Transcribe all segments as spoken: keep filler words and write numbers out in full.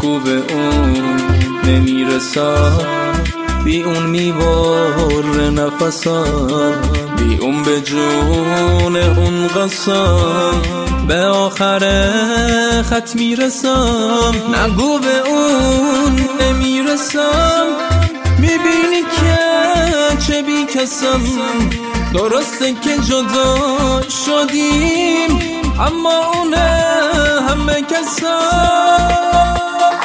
نگو به اون نمیرسم، بی اون میباره نفسم، بی اون به جون اون قسم به آخر خط میرسم. نگو به اون نمیرسم، میبینی که چه بی کسم، درسته که جدا شدیم اما اونه همه کسم.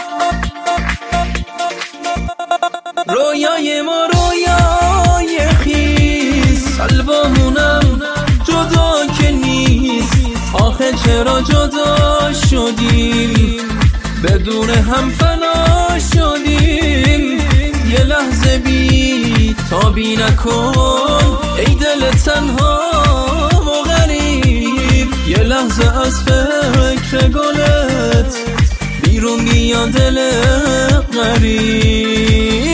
رویای ما رویای خیس، قلبمونم جدا که نیست، آخه چرا جدا شدیم، بدون هم فنا شدیم. یه لحظه بی تابی نکن ای دل تنها و غریب، یه لحظه از فکر گلت بیرون بیا دل غریب.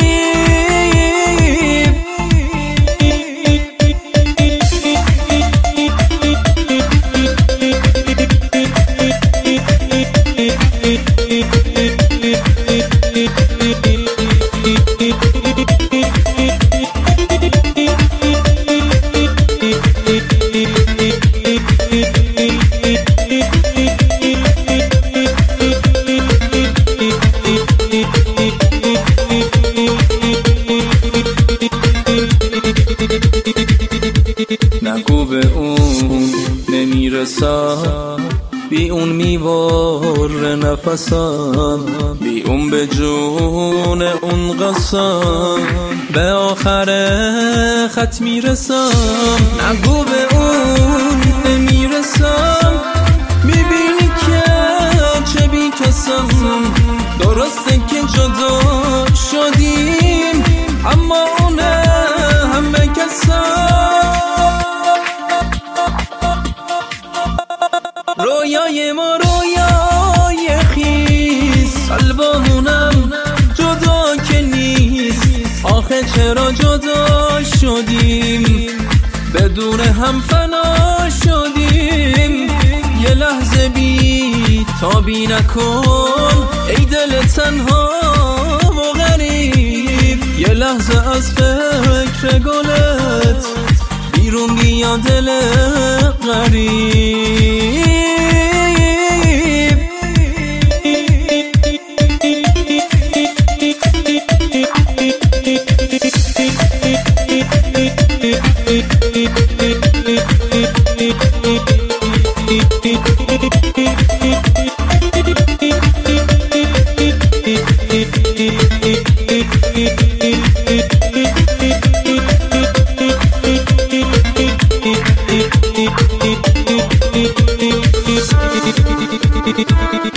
نگو به اون نمیرسم، بی اون میباره نفسم، بی اون به جون اون قسم به آخر خط میرسم. نگو به اون نمیرسم، میبینی که چه بی کسم، درسته که جدا شدیم اما اونه همه کسم. رویای ما رویای خیس، قلبمونم جدا که نیست، آخه چرا جدا شدیم، بدون هم فنا شدیم. یه لحظه بی تابی نکن ای دل تنها و غریب، یه لحظه از فکر گلت بیرون بیا دل غریب. Thank you.